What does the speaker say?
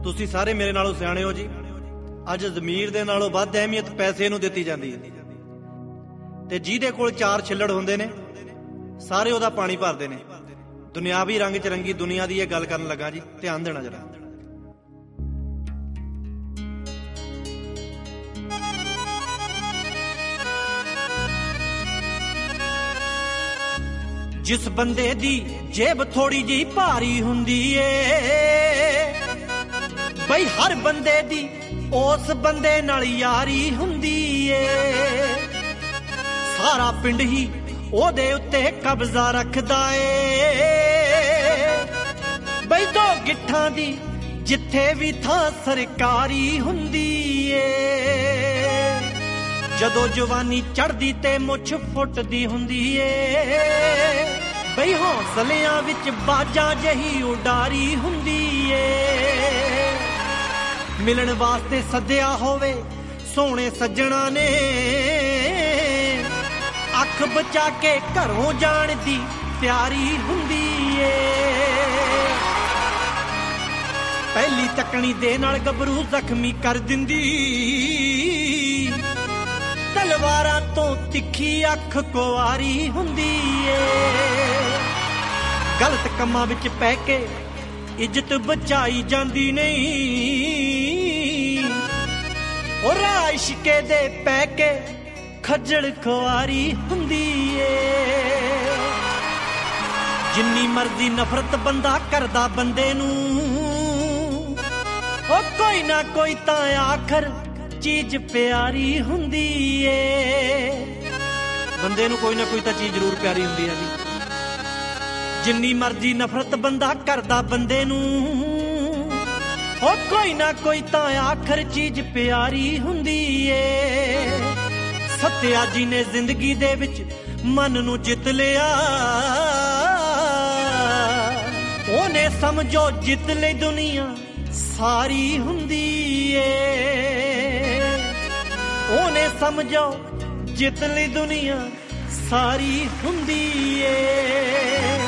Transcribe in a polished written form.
ਤੁਸੀਂ ਸਾਰੇ ਮੇਰੇ ਨਾਲੋਂ ਸਿਆਣੇ ਹੋ ਜੀ। ਅੱਜ ਜ਼ਮੀਰ ਦੇ ਨਾਲੋਂ ਵੱਧ ਅਹਿਮੀਅਤ ਪੈਸੇ ਨੂੰ ਦਿੱਤੀ ਜਾਂਦੀ ਹੈ ਤੇ ਜਿਹਦੇ ਕੋਲ 4 ਛਿੱਲੜ ਹੁੰਦੇ ਨੇ ਸਾਰੇ ਉਹਦਾ ਪਾਣੀ ਭਰਦੇ ਨੇ। ਦੁਨਿਆਵੀ ਰੰਗ ਚ ਰੰਗੀ ਦੁਨੀਆ ਦੀ ਇਹ ਗੱਲ ਕਰਨ ਲੱਗਾ ਜੀ, ਧਿਆਨ ਦੇਣਾ ਜਰਾ। ਜਿਸ ਬੰਦੇ ਦੀ ਜੇਬ ਥੋੜੀ ਜਿਹੀ ਭਾਰੀ ਹੁੰਦੀ ਏ ਬਈ ਹਰ ਬੰਦੇ ਦੀ ਉਸ ਬੰਦੇ ਨਾਲ ਯਾਰੀ ਹੁੰਦੀ ਏ। ਸਾਰਾ ਪਿੰਡ ਹੀ ਉਹਦੇ ਉੱਤੇ ਕਬਜ਼ਾ ਰੱਖਦਾ ਏ ਬਈ 2 ਗਿੱਠਾਂ ਦੀ ਜਿੱਥੇ ਵੀ ਥਾਂ ਸਰਕਾਰੀ ਹੁੰਦੀ ਏ। ਜਦੋਂ ਜਵਾਨੀ ਚੜ੍ਹਦੀ ਤੇ ਮੁੱਛ ਫੁੱਟਦੀ ਹੁੰਦੀ ਏ ਬਈ ਹੌਸਲਿਆਂ ਵਿੱਚ ਬਾਜਾਂ ਜਹੀ ਉਡਾਰੀ ਹੁੰਦੀ ਏ। ਮਿਲਣ ਵਾਸਤੇ ਸੱਦਿਆ ਹੋਵੇ ਸੋਹਣੇ ਸੱਜਣਾ ਨੇ ਅੱਖ ਬਚਾ ਕੇ ਘਰੋਂ ਜਾਣ ਦੀ ਤਿਆਰੀ ਹੁੰਦੀ ਏ। ਪਹਿਲੀ ਤੱਕਣੀ ਦੇ ਨਾਲ ਗੱਭਰੂ ਜ਼ਖਮੀ ਕਰ ਦਿੰਦੀ, ਤਲਵਾਰਾਂ ਤੋਂ ਤਿੱਖੀ ਅੱਖ ਕੁਆਰੀ ਹੁੰਦੀ ਏ। ਗਲਤ ਕੰਮਾਂ ਵਿੱਚ ਪੈ ਕੇ ਇੱਜ਼ਤ ਬਚਾਈ ਜਾਂਦੀ ਨਹੀਂ, ਉਹ ਰਾਹ ਇਸ਼ਕੇ ਦੇ ਪੈ ਕੇ ਖੱਜਲ ਖੁਆਰੀ ਹੁੰਦੀ ਏ। ਜਿੰਨੀ ਮਰਜ਼ੀ ਨਫ਼ਰਤ ਬੰਦਾ ਕਰਦਾ ਬੰਦੇ ਨੂੰ, ਉਹ ਕੋਈ ਨਾ ਕੋਈ ਤਾਂ ਆਖਰ ਚੀਜ਼ ਪਿਆਰੀ ਹੁੰਦੀ ਏ। ਬੰਦੇ ਨੂੰ ਕੋਈ ਨਾ ਕੋਈ ਤਾਂ ਚੀਜ਼ ਜ਼ਰੂਰ ਪਿਆਰੀ ਹੁੰਦੀ ਹੈ ਜੀ। ਜਿੰਨੀ ਮਰਜ਼ੀ ਨਫ਼ਰਤ ਬੰਦਾ ਕਰਦਾ ਬੰਦੇ ਨੂੰ, ਉਹ ਕੋਈ ਨਾ ਕੋਈ ਤਾਂ ਆਖਰ ਚੀਜ਼ ਪਿਆਰੀ ਹੁੰਦੀ ਏ। ਸੱਤਿਆ ਜੀ ਨੇ ਜ਼ਿੰਦਗੀ ਦੇ ਵਿੱਚ ਮਨ ਨੂੰ ਜਿੱਤ ਲਿਆ, ਉਹਨੇ ਸਮਝੋ ਜਿੱਤ ਲਈ ਦੁਨੀਆ ਸਾਰੀ ਹੁੰਦੀ ਏ। ਉਹਨੇ ਸਮਝੋ ਜਿੱਤ ਲਈ ਦੁਨੀਆ ਸਾਰੀ ਹੁੰਦੀ ਏ।